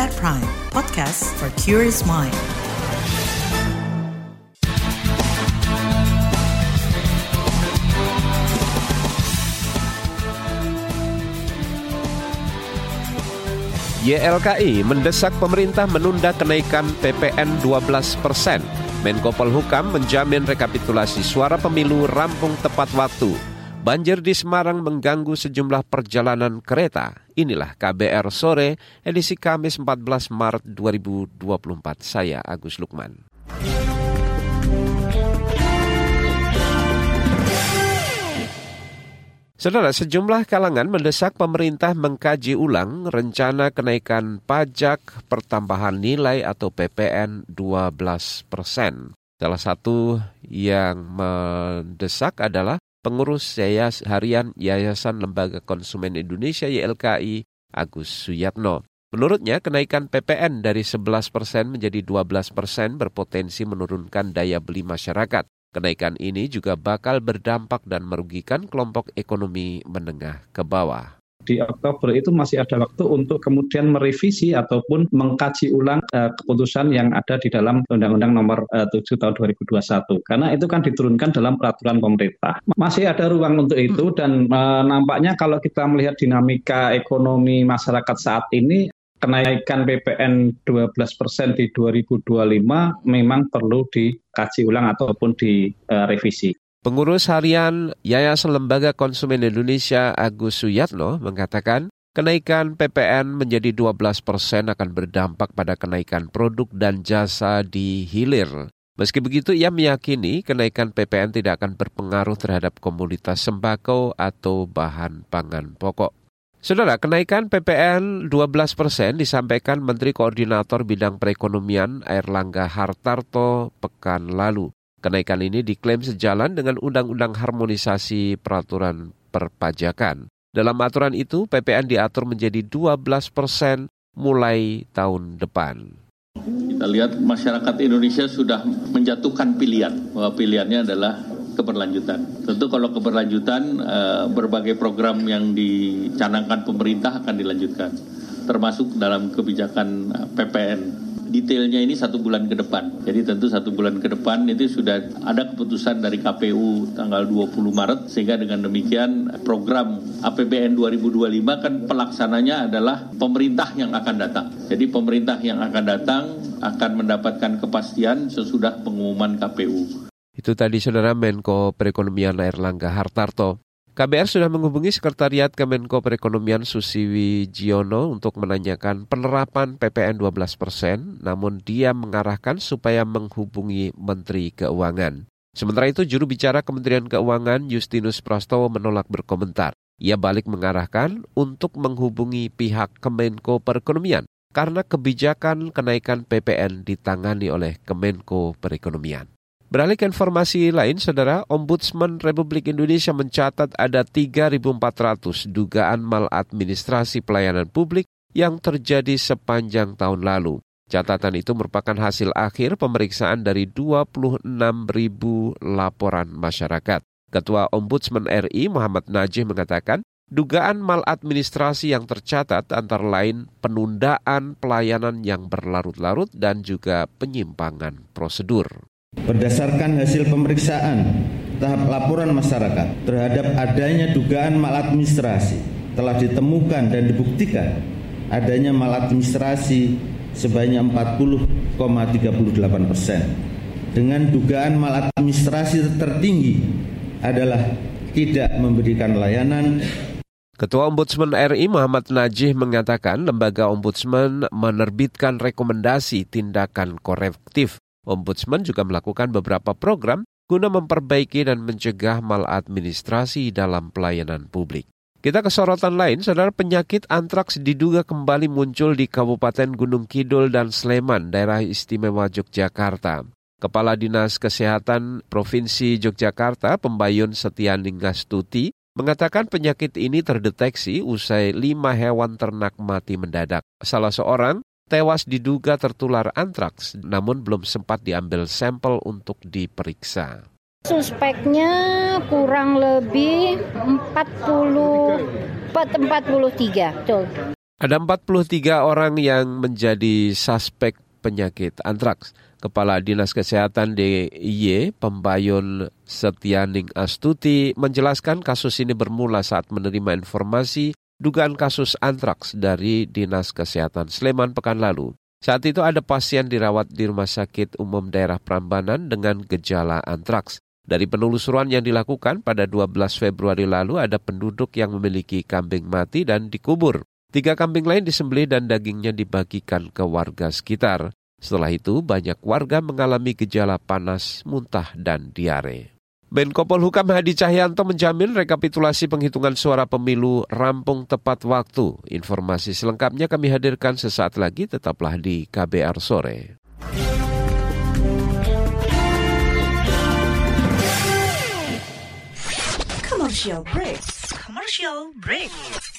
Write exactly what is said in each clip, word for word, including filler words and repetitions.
K B R Prime, podcast for curious mind. Y L K I mendesak pemerintah menunda kenaikan P P N dua belas persen. Menko Polhukam menjamin rekapitulasi suara pemilu rampung tepat waktu. Banjir di Semarang mengganggu sejumlah perjalanan kereta. Inilah K B R Sore, edisi Kamis empat belas Maret dua ribu dua puluh empat. Saya Agus Lukman. Saudara, sejumlah kalangan mendesak pemerintah mengkaji ulang rencana kenaikan pajak pertambahan nilai atau P P N dua belas persen. Salah satu yang mendesak adalah pengurus Yayas Harian Yayasan Lembaga Konsumen Indonesia Y L K I, Agus Suyatno. Menurutnya, kenaikan P P N dari sebelas persen menjadi dua belas persen berpotensi menurunkan daya beli masyarakat. Kenaikan ini juga bakal berdampak dan merugikan kelompok ekonomi menengah ke bawah. Di Oktober itu masih ada waktu untuk kemudian merevisi ataupun mengkaji ulang uh, keputusan yang ada di dalam Undang-Undang Nomor uh, tujuh Tahun dua ribu dua puluh satu. Karena itu kan diturunkan dalam peraturan pemerintah. Masih ada ruang untuk itu dan uh, nampaknya kalau kita melihat dinamika ekonomi masyarakat saat ini, kenaikan P P N dua belas persen di dua ribu dua puluh lima memang perlu dikaji ulang ataupun direvisi. Pengurus harian Yayasan Lembaga Konsumen Indonesia Agus Suyatno mengatakan kenaikan P P N menjadi dua belas persen akan berdampak pada kenaikan produk dan jasa di hilir. Meski begitu, ia meyakini kenaikan P P N tidak akan berpengaruh terhadap komoditas sembako atau bahan pangan pokok. Saudara, kenaikan P P N dua belas persen disampaikan Menteri Koordinator Bidang Perekonomian Airlangga Hartarto pekan lalu. Kenaikan ini diklaim sejalan dengan Undang-Undang Harmonisasi Peraturan Perpajakan. Dalam aturan itu, P P N diatur menjadi dua belas persen mulai tahun depan. Kita lihat masyarakat Indonesia sudah menjatuhkan pilihan, bahwa pilihannya adalah keberlanjutan. Tentu kalau keberlanjutan, berbagai program yang dicanangkan pemerintah akan dilanjutkan, termasuk dalam kebijakan P P N. Detailnya ini satu bulan ke depan. Jadi tentu satu bulan ke depan itu sudah ada keputusan dari K P U tanggal dua puluh Maret, sehingga dengan demikian program A P B N dua ribu dua puluh lima kan pelaksananya adalah pemerintah yang akan datang. Jadi pemerintah yang akan datang akan mendapatkan kepastian sesudah pengumuman K P U. Itu tadi Saudara Menko Perekonomian Airlangga Hartarto. K B R sudah menghubungi Sekretariat Kemenko Perekonomian Susiwi Jiono untuk menanyakan penerapan P P N dua belas persen, namun dia mengarahkan supaya menghubungi Menteri Keuangan. Sementara itu, juru bicara Kementerian Keuangan Justinus Prastowo menolak berkomentar. Ia balik mengarahkan untuk menghubungi pihak Kemenko Perekonomian karena kebijakan kenaikan P P N ditangani oleh Kemenko Perekonomian. Beralih ke informasi lain, Saudara, Ombudsman Republik Indonesia mencatat ada tiga ribu empat ratus dugaan maladministrasi pelayanan publik yang terjadi sepanjang tahun lalu. Catatan itu merupakan hasil akhir pemeriksaan dari dua puluh enam ribu laporan masyarakat. Ketua Ombudsman R I Muhammad Najih mengatakan, dugaan maladministrasi yang tercatat antara lain penundaan pelayanan yang berlarut-larut dan juga penyimpangan prosedur. Berdasarkan hasil pemeriksaan tahap laporan masyarakat terhadap adanya dugaan maladministrasi, telah ditemukan dan dibuktikan adanya maladministrasi sebanyak empat puluh koma tiga delapan persen. Dengan dugaan maladministrasi tertinggi adalah tidak memberikan layanan. Ketua Ombudsman R I Muhammad Najih mengatakan lembaga Ombudsman menerbitkan rekomendasi tindakan korektif. Ombudsman juga melakukan beberapa program guna memperbaiki dan mencegah maladministrasi dalam pelayanan publik. Kita ke sorotan lain, Saudara, penyakit antraks diduga kembali muncul di Kabupaten Gunung Kidul dan Sleman, Daerah Istimewa Yogyakarta. Kepala Dinas Kesehatan Provinsi Yogyakarta, Pembayun Setianinggastuti, mengatakan penyakit ini terdeteksi usai lima hewan ternak mati mendadak. Salah seorang tewas diduga tertular antraks, namun belum sempat diambil sampel untuk diperiksa. Suspeknya kurang lebih empat puluh, empat puluh tiga, betul. Ada empat puluh tiga orang yang menjadi suspek penyakit antraks. Kepala Dinas Kesehatan D I Y, Pembayun Setianing Astuti, menjelaskan kasus ini bermula saat menerima informasi dugaan kasus antraks dari Dinas Kesehatan Sleman pekan lalu. Saat itu ada pasien dirawat di Rumah Sakit Umum Daerah Prambanan dengan gejala antraks. Dari penelusuran yang dilakukan pada dua belas Februari lalu, ada penduduk yang memiliki kambing mati dan dikubur. Tiga kambing lain disembelih dan dagingnya dibagikan ke warga sekitar. Setelah itu, banyak warga mengalami gejala panas, muntah, dan diare. Menko Polhukam Hadi Cahyanto menjamin rekapitulasi penghitungan suara pemilu rampung tepat waktu. Informasi selengkapnya kami hadirkan sesaat lagi, tetaplah di K B R Sore. Commercial break. Commercial break.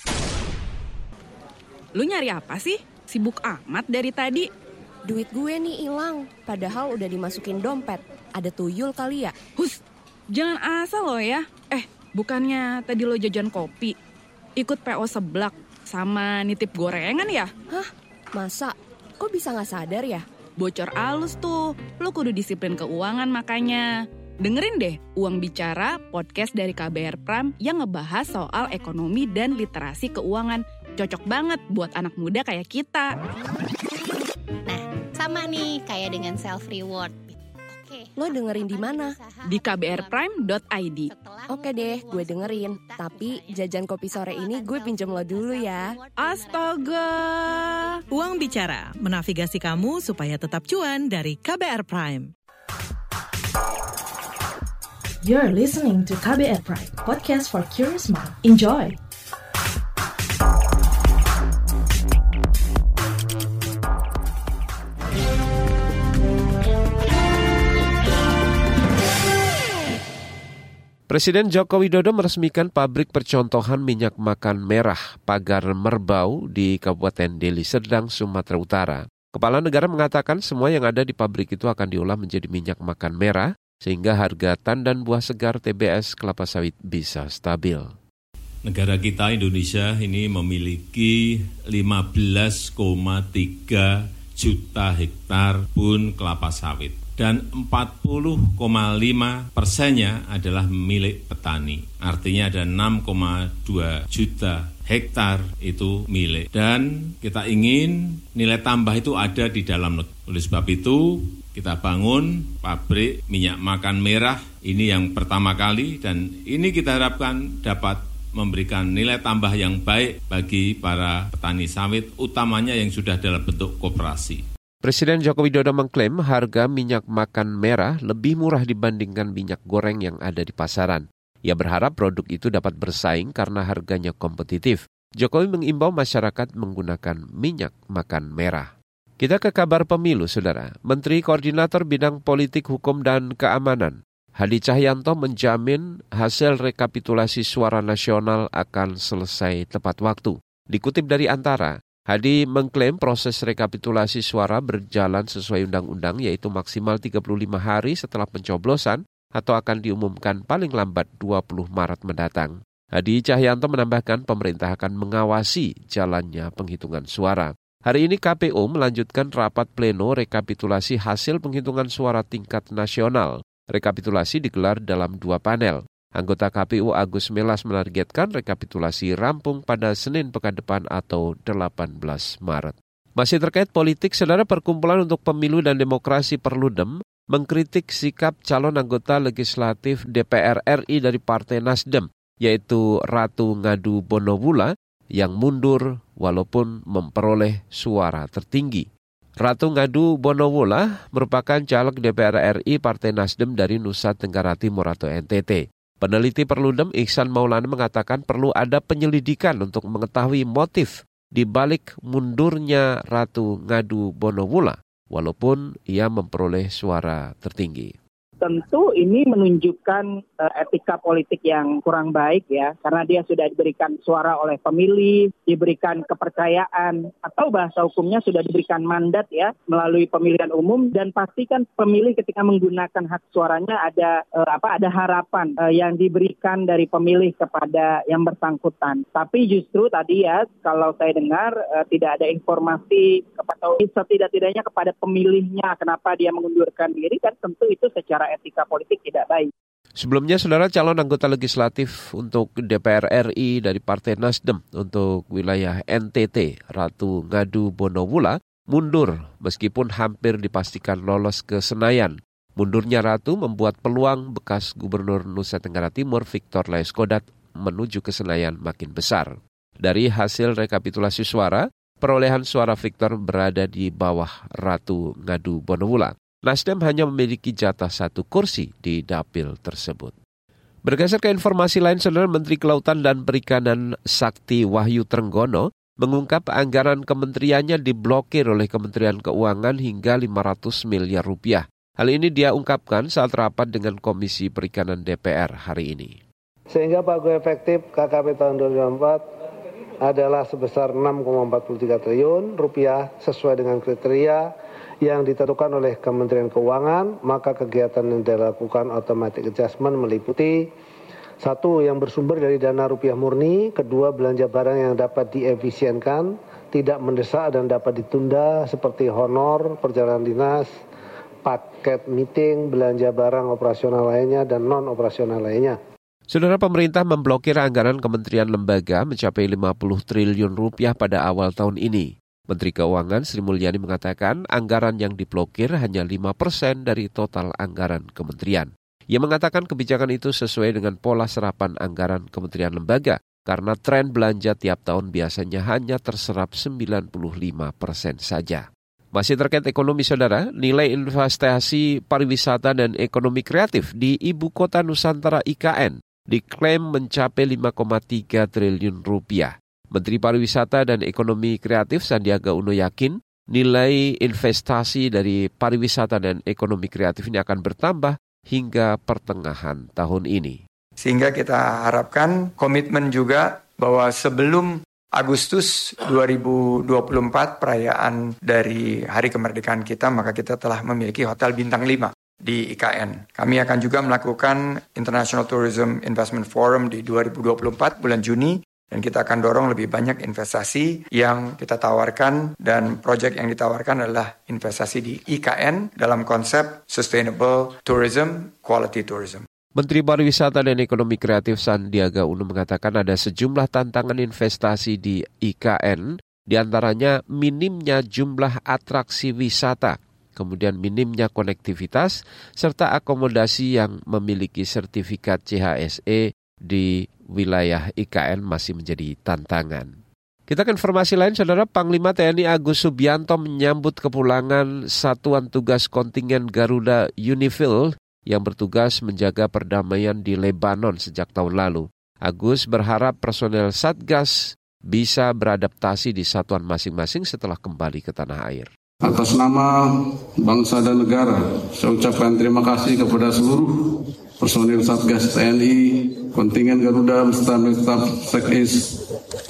Lu nyari apa sih? Sibuk amat dari tadi. Duit gue nih hilang, padahal udah dimasukin dompet. Ada tuyul kali ya? Hus, jangan asal lo ya. Eh, bukannya tadi lo jajan kopi, ikut P O seblak, sama nitip gorengan ya? Hah? Masa? Kok bisa gak sadar ya? Bocor alus tuh, lo kudu disiplin keuangan makanya. Dengerin deh Uang Bicara, podcast dari K B R Prime yang ngebahas soal ekonomi dan literasi keuangan. Cocok banget buat anak muda kayak kita. Nah, sama nih kayak dengan self reward. Oke. Lo dengerin di mana? Di k b r prime dot i d. Oke deh, gue dengerin. Tapi jajan kopi sore ini gue pinjem lo dulu ya. Astaga. Uang Bicara, menavigasi kamu supaya tetap cuan dari K B R Prime. You're listening to K B R Prime, podcast for curious mind. Enjoy! Presiden Joko Widodo meresmikan pabrik percontohan minyak makan merah Pagar Merbau di Kabupaten Deli Serdang, Sumatera Utara. Kepala negara mengatakan semua yang ada di pabrik itu akan diolah menjadi minyak makan merah, sehingga harga tandan buah segar T B S kelapa sawit bisa stabil. Negara kita Indonesia ini memiliki lima belas koma tiga juta hektar kebun kelapa sawit dan empat puluh koma lima persennya adalah milik petani. Artinya ada enam koma dua juta hektar itu milik. Dan kita ingin nilai tambah itu ada di dalam negeri. Oleh sebab itu, kita bangun pabrik minyak makan merah ini yang pertama kali, dan ini kita harapkan dapat memberikan nilai tambah yang baik bagi para petani sawit, utamanya yang sudah dalam bentuk koperasi. Presiden Joko Widodo mengklaim harga minyak makan merah lebih murah dibandingkan minyak goreng yang ada di pasaran. Ia berharap produk itu dapat bersaing karena harganya kompetitif. Jokowi mengimbau masyarakat menggunakan minyak makan merah. Kita ke kabar pemilu, Saudara. Menteri Koordinator Bidang Politik, Hukum, dan Keamanan, Hadi Cahyanto menjamin hasil rekapitulasi suara nasional akan selesai tepat waktu. Dikutip dari Antara, Hadi mengklaim proses rekapitulasi suara berjalan sesuai undang-undang, yaitu maksimal tiga puluh lima hari setelah pencoblosan atau akan diumumkan paling lambat dua puluh Maret mendatang. Hadi Cahyanto menambahkan pemerintah akan mengawasi jalannya penghitungan suara. Hari ini K P U melanjutkan rapat pleno rekapitulasi hasil penghitungan suara tingkat nasional. Rekapitulasi digelar dalam dua panel. Anggota K P U Agus Melas menargetkan rekapitulasi rampung pada Senin pekan depan atau delapan belas Maret. Masih terkait politik, Saudara, Perkumpulan untuk Pemilu dan Demokrasi Perludem mengkritik sikap calon anggota legislatif D P R R I dari Partai Nasdem, yaitu Ratu Ngadu Bonowula, yang mundur walaupun memperoleh suara tertinggi. Ratu Ngadu Bonowula merupakan caleg D P R R I Partai Nasdem dari Nusa Tenggara Timur atau N T T. Peneliti Perludem Ihsan Maulana mengatakan perlu ada penyelidikan untuk mengetahui motif di balik mundurnya Ratu Ngadu Bonowula, walaupun ia memperoleh suara tertinggi. Tentu ini menunjukkan uh, etika politik yang kurang baik ya, karena dia sudah diberikan suara oleh pemilih, diberikan kepercayaan, atau bahasa hukumnya sudah diberikan mandat ya melalui pemilihan umum, dan pastikan pemilih ketika menggunakan hak suaranya ada uh, apa ada harapan uh, yang diberikan dari pemilih kepada yang bersangkutan. Tapi justru tadi ya kalau saya dengar uh, tidak ada informasi atau setidak-tidaknya kepada pemilihnya kenapa dia mengundurkan diri, kan tentu itu secara etika politik tidak baik. Sebelumnya, saudara, calon anggota legislatif untuk D P R R I dari Partai Nasdem untuk wilayah N T T, Ratu Ngadu Bonowula, mundur meskipun hampir dipastikan lolos ke Senayan. Mundurnya Ratu membuat peluang bekas Gubernur Nusa Tenggara Timur Victor Laiskodat menuju ke Senayan makin besar. Dari hasil rekapitulasi suara, perolehan suara Victor berada di bawah Ratu Ngadu Bonowula. Nasdem hanya memiliki jatah satu kursi di dapil tersebut. Bergeser ke informasi lain, saudara, Menteri Kelautan dan Perikanan Sakti Wahyu Trenggono mengungkap anggaran kementeriannya diblokir oleh Kementerian Keuangan hingga lima ratus miliar rupiah. Hal ini dia ungkapkan saat rapat dengan Komisi Perikanan D P R hari ini. Sehingga pagu efektif K K P tahun dua ribu dua puluh empat adalah sebesar enam koma empat tiga triliun rupiah sesuai dengan kriteria yang ditentukan oleh Kementerian Keuangan. Maka kegiatan yang dilakukan automatic adjustment meliputi satu, yang bersumber dari dana rupiah murni; kedua, belanja barang yang dapat diefisienkan, tidak mendesak dan dapat ditunda seperti honor, perjalanan dinas, paket meeting, belanja barang operasional lainnya, dan non-operasional lainnya. Saudara, pemerintah memblokir anggaran kementerian lembaga mencapai lima puluh triliun rupiah pada awal tahun ini. Menteri Keuangan Sri Mulyani mengatakan anggaran yang diblokir hanya lima persen dari total anggaran kementerian. Ia mengatakan kebijakan itu sesuai dengan pola serapan anggaran kementerian lembaga karena tren belanja tiap tahun biasanya hanya terserap sembilan puluh lima persen saja. Masih terkait ekonomi, saudara, nilai investasi pariwisata dan ekonomi kreatif di Ibu Kota Nusantara I K N diklaim mencapai lima koma tiga triliun rupiah. Menteri Pariwisata dan Ekonomi Kreatif Sandiaga Uno yakin nilai investasi dari pariwisata dan ekonomi kreatif ini akan bertambah hingga pertengahan tahun ini. Sehingga kita harapkan komitmen juga bahwa sebelum Agustus dua ribu dua puluh empat perayaan dari Hari Kemerdekaan kita, maka kita telah memiliki hotel bintang lima di I K N. Kami akan juga melakukan International Tourism Investment Forum di dua ribu dua puluh empat bulan Juni. Dan kita akan dorong lebih banyak investasi yang kita tawarkan, dan proyek yang ditawarkan adalah investasi di I K N dalam konsep Sustainable Tourism, Quality Tourism. Menteri Pariwisata dan Ekonomi Kreatif Sandiaga Uno mengatakan ada sejumlah tantangan investasi di I K N, diantaranya minimnya jumlah atraksi wisata, kemudian minimnya konektivitas, serta akomodasi yang memiliki sertifikat C H S E di wilayah I K N masih menjadi tantangan. Kita ke informasi lain, saudara. Panglima T N I Agus Subianto menyambut kepulangan Satuan Tugas Kontingen Garuda Unifil yang bertugas menjaga perdamaian di Lebanon sejak tahun lalu. Agus berharap personel Satgas bisa beradaptasi di satuan masing-masing setelah kembali ke tanah air. Atas nama bangsa dan negara, saya ucapkan terima kasih kepada seluruh personil Satgas T N I, kontingen Garuda beserta staf Sekis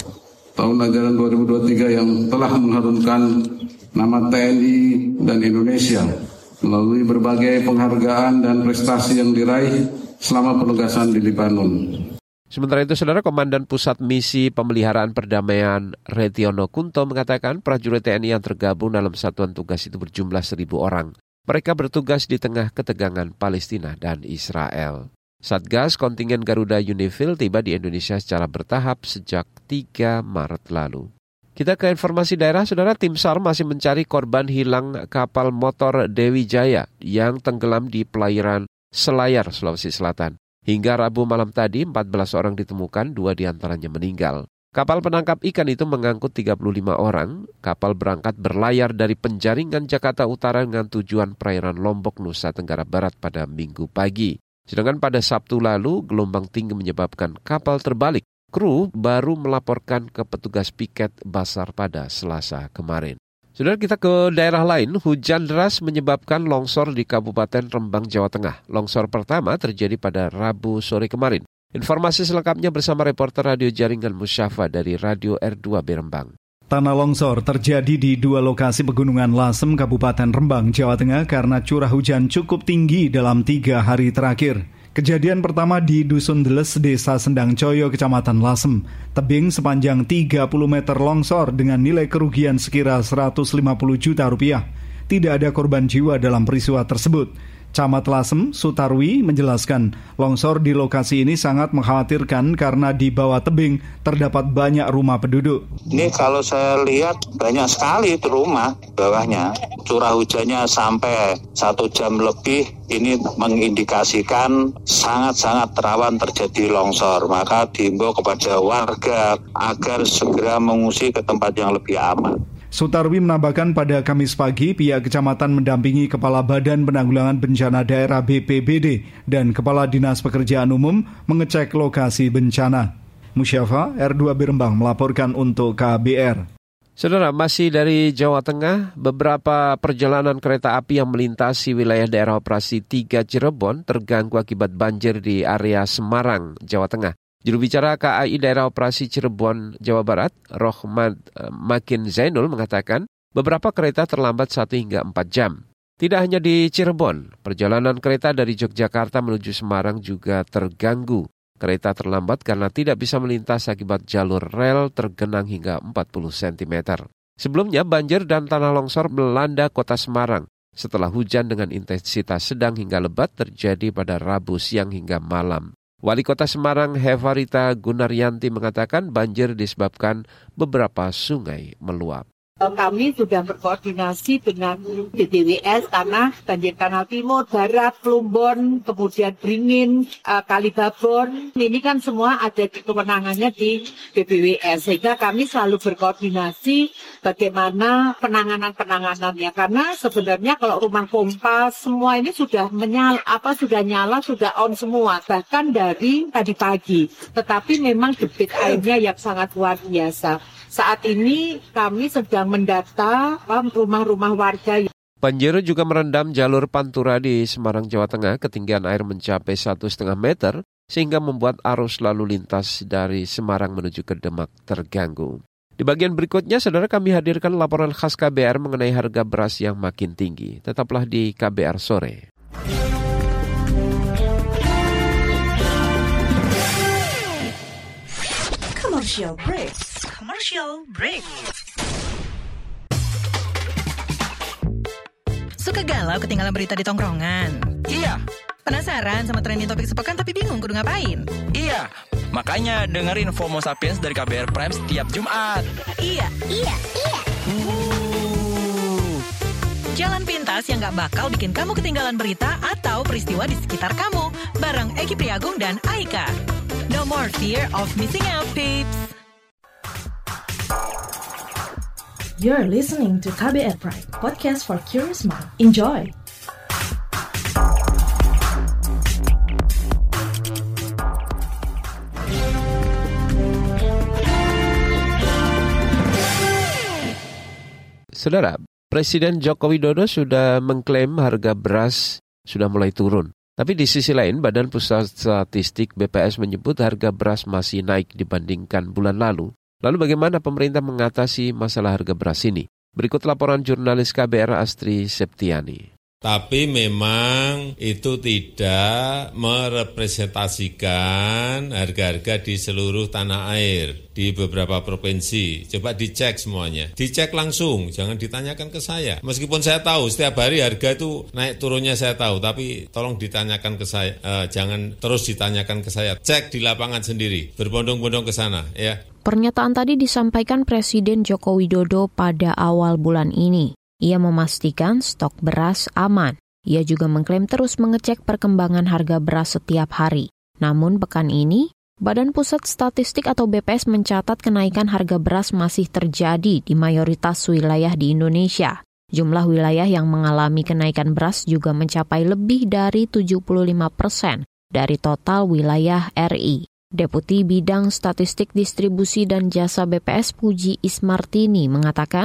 tahun ajaran dua ribu dua puluh tiga yang telah mengharumkan nama T N I dan Indonesia melalui berbagai penghargaan dan prestasi yang diraih selama penugasan di Lebanon. Sementara itu, saudara, Komandan Pusat Misi Pemeliharaan Perdamaian Retiono Kunto mengatakan prajurit T N I yang tergabung dalam satuan tugas itu berjumlah seribu orang. Mereka bertugas di tengah ketegangan Palestina dan Israel. Satgas kontingen Garuda Unifil tiba di Indonesia secara bertahap sejak tiga Maret lalu. Kita ke informasi daerah, saudara. Tim S A R masih mencari korban hilang kapal motor Dewi Jaya yang tenggelam di perairan Selayar, Sulawesi Selatan. Hingga Rabu malam tadi, empat belas orang ditemukan, dua diantaranya meninggal. Kapal penangkap ikan itu mengangkut tiga puluh lima orang. Kapal berangkat berlayar dari Penjaringan, Jakarta Utara dengan tujuan perairan Lombok, Nusa Tenggara Barat pada Minggu pagi. Sedangkan pada Sabtu lalu, gelombang tinggi menyebabkan kapal terbalik. Kru baru melaporkan ke petugas piket Basar pada Selasa kemarin. Saudara, kita ke daerah lain, hujan deras menyebabkan longsor di Kabupaten Rembang, Jawa Tengah. Longsor pertama terjadi pada Rabu sore kemarin. Informasi selengkapnya bersama reporter radio jaringan Musyafa dari Radio R dua B Rembang. Tanah longsor terjadi di dua lokasi pegunungan Lasem, Kabupaten Rembang, Jawa Tengah karena curah hujan cukup tinggi dalam tiga hari terakhir. Kejadian pertama di Dusun Deles, Desa Sendang Coyo, Kecamatan Lasem. Tebing sepanjang tiga puluh meter longsor dengan nilai kerugian sekira seratus lima puluh juta rupiah. Tidak ada korban jiwa dalam peristiwa tersebut. Camat Lasem, Sutarwi, menjelaskan longsor di lokasi ini sangat mengkhawatirkan karena di bawah tebing terdapat banyak rumah penduduk. Ini kalau saya lihat banyak sekali itu rumah bawahnya. Curah hujannya sampai satu jam lebih, ini mengindikasikan sangat-sangat rawan terjadi longsor. Maka diimbau kepada warga agar segera mengungsi ke tempat yang lebih aman. Sutarwi menambahkan pada Kamis pagi pihak kecamatan mendampingi Kepala Badan Penanggulangan Bencana Daerah B P B D dan Kepala Dinas Pekerjaan Umum mengecek lokasi bencana. Musyafa, R dua B Rembang melaporkan untuk K B R. Saudara, masih dari Jawa Tengah, beberapa perjalanan kereta api yang melintasi wilayah daerah operasi tiga Cirebon terganggu akibat banjir di area Semarang, Jawa Tengah. Juru bicara K A I Daerah Operasi Cirebon, Jawa Barat, Rohmad Makin Zainul mengatakan beberapa kereta terlambat satu hingga empat jam. Tidak hanya di Cirebon, perjalanan kereta dari Yogyakarta menuju Semarang juga terganggu. Kereta terlambat karena tidak bisa melintas akibat jalur rel tergenang hingga empat puluh sentimeter. Sebelumnya banjir dan tanah longsor melanda kota Semarang setelah hujan dengan intensitas sedang hingga lebat terjadi pada Rabu siang hingga malam. Wali Kota Semarang Hevarita Gunaryanti mengatakan banjir disebabkan beberapa sungai meluap. Kami sudah berkoordinasi dengan D D W S, Tanah, Banjir Kanal Timur, Barat, Plumbon, kemudian Beringin, uh, Kalibabon. Ini kan semua ada di kewenangannya di D B W S. Sehingga kami selalu berkoordinasi bagaimana penanganan-penanganannya. Karena sebenarnya kalau rumah pompa semua ini sudah menyala, apa sudah nyala, sudah on semua. Bahkan dari tadi pagi. Tetapi memang debit airnya yang sangat luar biasa. Saat ini kami sedang mendata rumah-rumah warga. Banjir juga merendam jalur Pantura di Semarang, Jawa Tengah. Ketinggian air mencapai satu koma lima meter sehingga membuat arus lalu lintas dari Semarang menuju ke Demak terganggu. Di bagian berikutnya, saudara, kami hadirkan laporan khas K B R mengenai harga beras yang makin tinggi. Tetaplah di K B R Sore. Commercial break. Commercial break. Suka galau ketinggalan berita di tongkrongan? Iya. Penasaran sama trending topik sepekan tapi bingung kudu ngapain? Iya. Makanya dengerin FOMO Sapiens dari K B R Prime setiap Jumat. Iya. Iya, iya. Uh. Jalan pintas yang gak bakal bikin kamu ketinggalan berita atau peristiwa di sekitar kamu. Bareng Eki Priagung dan Aika. No more fear of missing out, peeps. You're listening to K B R Prime, podcast for curious mind. Enjoy! Saudara, Presiden Joko Widodo sudah mengklaim harga beras sudah mulai turun. Tapi di sisi lain, Badan Pusat Statistik B P S menyebut harga beras masih naik dibandingkan bulan lalu. Lalu bagaimana pemerintah mengatasi masalah harga beras ini? Berikut laporan jurnalis K B R Astri Septiani. Tapi memang itu tidak merepresentasikan harga-harga di seluruh tanah air, di beberapa provinsi. Coba dicek semuanya. Dicek langsung, jangan ditanyakan ke saya. Meskipun saya tahu setiap hari harga itu naik turunnya saya tahu, tapi tolong ditanyakan ke saya. Eh, jangan terus ditanyakan ke saya. Cek di lapangan sendiri, berbondong-bondong ke sana ya. Pernyataan tadi disampaikan Presiden Joko Widodo pada awal bulan ini. Ia memastikan stok beras aman. Ia juga mengklaim terus mengecek perkembangan harga beras setiap hari. Namun pekan ini, Badan Pusat Statistik atau B P S mencatat kenaikan harga beras masih terjadi di mayoritas wilayah di Indonesia. Jumlah wilayah yang mengalami kenaikan beras juga mencapai lebih dari tujuh puluh lima persen dari total wilayah R I. Deputi Bidang Statistik Distribusi dan Jasa B P S Puji Ismartini mengatakan,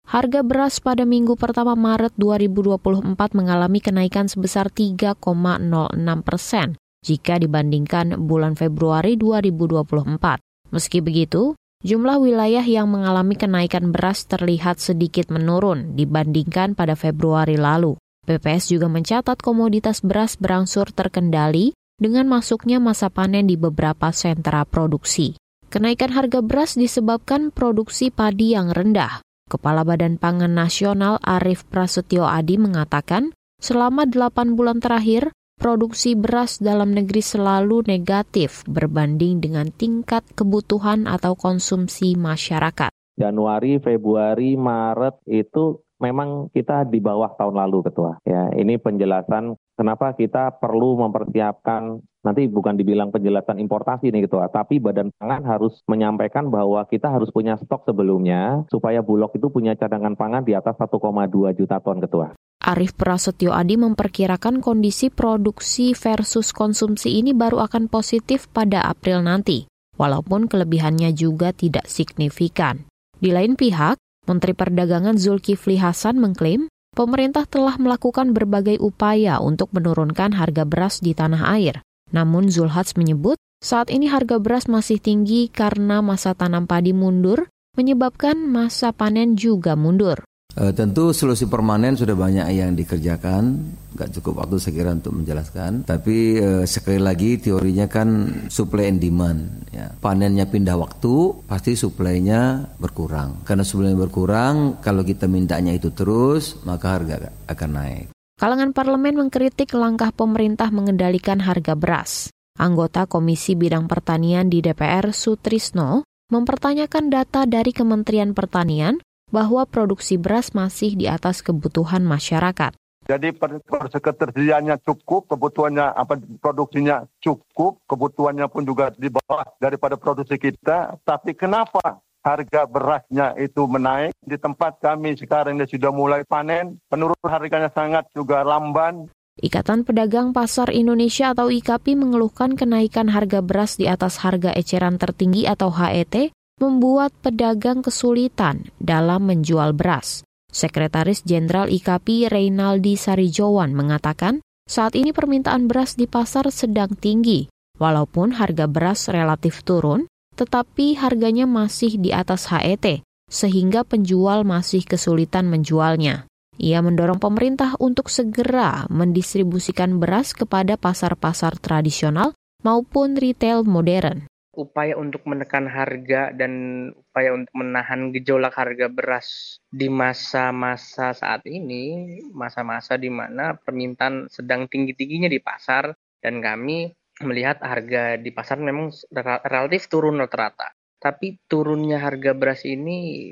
harga beras pada minggu pertama Maret dua ribu dua puluh empat mengalami kenaikan sebesar tiga koma nol enam persen jika dibandingkan bulan Februari dua ribu dua puluh empat. Meski begitu, jumlah wilayah yang mengalami kenaikan beras terlihat sedikit menurun dibandingkan pada Februari lalu. B P S juga mencatat komoditas beras berangsur terkendali dengan masuknya masa panen di beberapa sentra produksi. Kenaikan harga beras disebabkan produksi padi yang rendah. Kepala Badan Pangan Nasional Arief Prasetyo Adi mengatakan, selama delapan bulan terakhir, produksi beras dalam negeri selalu negatif berbanding dengan tingkat kebutuhan atau konsumsi masyarakat. Januari, Februari, Maret itu memang kita di bawah tahun lalu, Ketua. Ya, ini penjelasan kenapa kita perlu mempersiapkan. Nanti bukan dibilang penjelasan importasi nih Ketua, tapi Badan Pangan harus menyampaikan bahwa kita harus punya stok sebelumnya supaya Bulog itu punya cadangan pangan di atas satu koma dua juta ton, Ketua. Arief Prasetyo Adi memperkirakan kondisi produksi versus konsumsi ini baru akan positif pada April nanti, walaupun kelebihannya juga tidak signifikan. Di lain pihak, Menteri Perdagangan Zulkifli Hasan mengklaim pemerintah telah melakukan berbagai upaya untuk menurunkan harga beras di tanah air. Namun Zulhas menyebut saat ini harga beras masih tinggi karena masa tanam padi mundur, menyebabkan masa panen juga mundur. E, tentu solusi permanen sudah banyak yang dikerjakan, nggak cukup waktu saya kira untuk menjelaskan. Tapi e, sekali lagi teorinya kan supply and demand. Ya. Panennya pindah waktu, pasti suplainya berkurang. Karena suplainya berkurang, kalau kita mintanya itu terus, maka harga akan naik. Kalangan parlemen mengkritik langkah pemerintah mengendalikan harga beras. Anggota Komisi Bidang Pertanian di D P R, Sutrisno, mempertanyakan data dari Kementerian Pertanian bahwa produksi beras masih di atas kebutuhan masyarakat. Jadi ketersediaannya cukup, kebutuhannya apa produksinya cukup, kebutuhannya pun juga di bawah daripada produksi kita. Tapi kenapa harga berasnya itu menaik? Di tempat kami sekarang dia sudah mulai panen, penurunan harganya sangat juga lamban. Ikatan Pedagang Pasar Indonesia atau I K A P I mengeluhkan kenaikan harga beras di atas harga eceran tertinggi atau H E T membuat pedagang kesulitan dalam menjual beras. Sekretaris Jenderal I K A P I Reynaldi Sarijowan mengatakan, saat ini permintaan beras di pasar sedang tinggi, walaupun harga beras relatif turun, tetapi harganya masih di atas H E T, sehingga penjual masih kesulitan menjualnya. Ia mendorong pemerintah untuk segera mendistribusikan beras kepada pasar-pasar tradisional maupun retail modern. Upaya untuk menekan harga dan upaya untuk menahan gejolak harga beras di masa-masa saat ini, masa-masa di mana permintaan sedang tinggi-tingginya di pasar, dan kami melihat harga di pasar memang relatif turun rata-rata. Tapi turunnya harga beras ini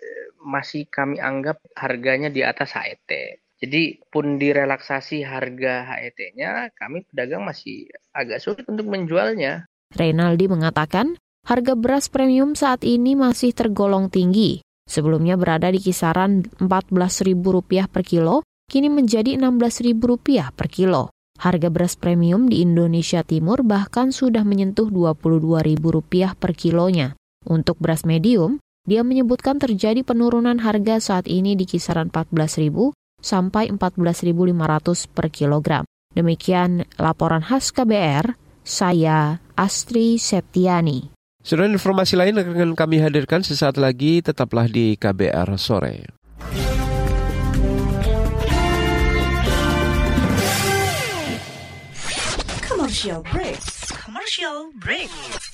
masih kami anggap harganya di atas H E T. Jadi pun direlaksasi harga H E T-nya, kami pedagang masih agak sulit untuk menjualnya. Reynaldi mengatakan, harga beras premium saat ini masih tergolong tinggi. Sebelumnya berada di kisaran empat belas ribu rupiah per kilo, kini menjadi enam belas ribu rupiah per kilo. Harga beras premium di Indonesia Timur bahkan sudah menyentuh dua puluh dua ribu rupiah per kilonya. Untuk beras medium, dia menyebutkan terjadi penurunan harga saat ini di kisaran empat belas ribu sampai empat belas ribu lima ratus per kilogram. Demikian laporan khas K B R, saya Astri Septiani. Sudah informasi lain akan kami hadirkan sesaat lagi, tetaplah di K B R Sore. Commercial break. Commercial break.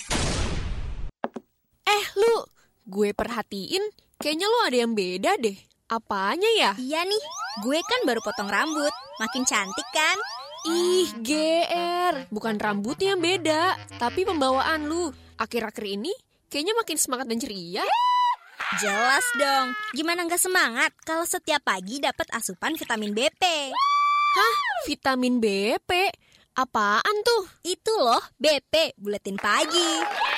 Eh lu, gue perhatiin kayaknya lu ada yang beda deh. Apanya ya? Iya nih, gue kan baru potong rambut. Makin cantik kan? Ih, G R. Bukan rambutnya yang beda, tapi pembawaan lu. Akhir-akhir ini kayaknya makin semangat dan ceria. Jelas dong. Gimana gak semangat kalau setiap pagi dapat asupan vitamin B P? Hah? Vitamin B P? Apaan tuh? Itu loh, B P, buletin pagi.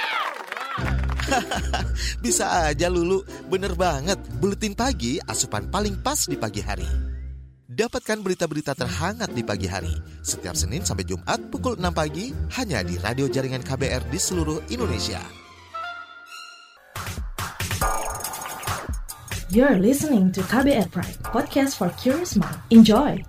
Bisa aja Lulu, bener banget. Buletin pagi, asupan paling pas di pagi hari. Dapatkan berita-berita terhangat di pagi hari setiap Senin sampai Jumat pukul enam pagi hanya di radio jaringan K B R di seluruh Indonesia. You're listening to K B R Prime, podcast for curious mind. Enjoy!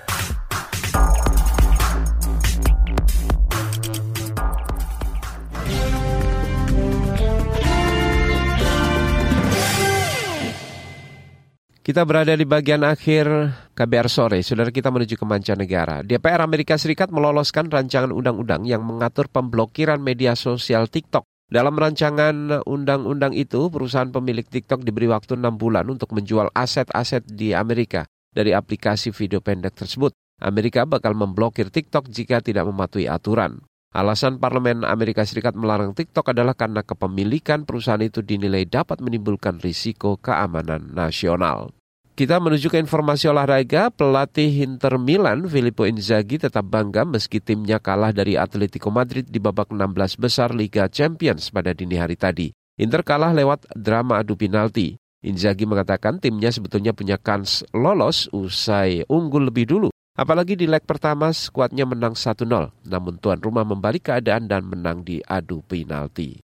Kita berada di bagian akhir K B R Sore, saudara. Kita menuju ke mancanegara. D P R Amerika Serikat meloloskan rancangan undang-undang yang mengatur pemblokiran media sosial TikTok. Dalam rancangan undang-undang itu, perusahaan pemilik TikTok diberi waktu enam bulan untuk menjual aset-aset di Amerika dari aplikasi video pendek tersebut. Amerika bakal memblokir TikTok jika tidak mematuhi aturan. Alasan Parlemen Amerika Serikat melarang TikTok adalah karena kepemilikan perusahaan itu dinilai dapat menimbulkan risiko keamanan nasional. Kita menuju ke informasi olahraga. Pelatih Inter Milan, Filippo Inzaghi, tetap bangga meski timnya kalah dari Atletico Madrid di babak enam belas besar Liga Champions pada dini hari tadi. Inter kalah lewat drama adu penalti. Inzaghi mengatakan timnya sebetulnya punya kans lolos usai unggul lebih dulu. Apalagi di leg pertama skuadnya menang satu nol, namun tuan rumah membalik keadaan dan menang di adu penalti.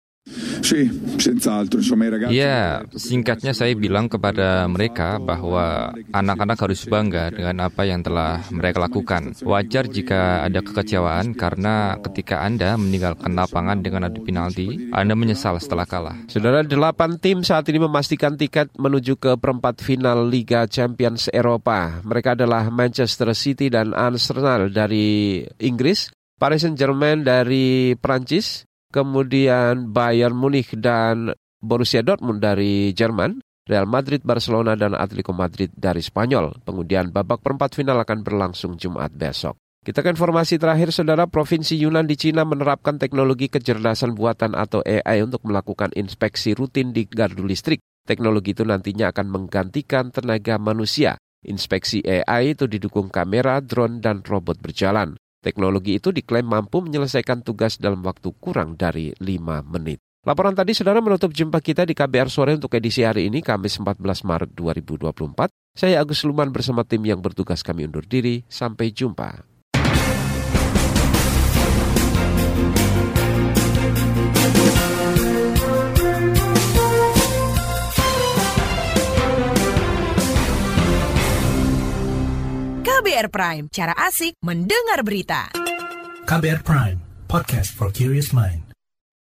Ya, singkatnya saya bilang kepada mereka bahwa anak-anak harus bangga dengan apa yang telah mereka lakukan. Wajar jika ada kekecewaan karena ketika Anda meninggalkan lapangan dengan adu penalti, Anda menyesal setelah kalah. Saudara, delapan tim saat ini memastikan tiket menuju ke perempat final Liga Champions Eropa. Mereka adalah Manchester City dan Arsenal dari Inggris, Paris Saint-Germain dari Prancis, kemudian Bayern Munich dan Borussia Dortmund dari Jerman, Real Madrid, Barcelona, dan Atletico Madrid dari Spanyol. Pengundian babak perempat final akan berlangsung Jumat besok. Kita ke informasi terakhir, saudara. Provinsi Yunnan di Cina menerapkan teknologi kecerdasan buatan atau A I untuk melakukan inspeksi rutin di gardu listrik. Teknologi itu nantinya akan menggantikan tenaga manusia. Inspeksi A I itu didukung kamera, drone, dan robot berjalan. Teknologi itu diklaim mampu menyelesaikan tugas dalam waktu kurang dari lima menit. Laporan tadi, saudara, menutup jumpa kita di K B R Sore untuk edisi hari ini, Kamis empat belas Maret dua ribu dua puluh empat. Saya Agus Luman bersama tim yang bertugas kami undur diri. Sampai jumpa. K B R Prime, cara asik mendengar berita. K B R Prime, podcast for curious mind.